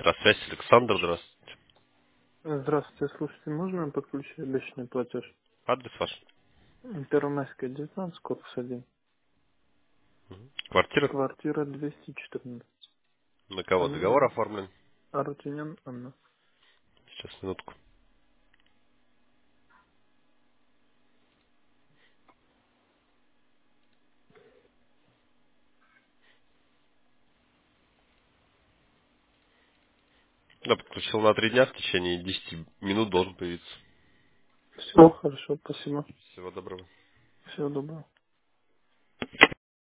Связь Александр, здравствуйте. Здравствуйте, слушайте, можно подключить личный платеж? Адрес ваш? Первомайская, 19, корпус 1. Квартира? Квартира 214. На кого договор оформлен? Арутюнян Анна. Сейчас, минутку. Да, подключил на 3 дня, в течение 10 минут должен появиться. Все, хорошо, спасибо. Всего доброго. Всего доброго.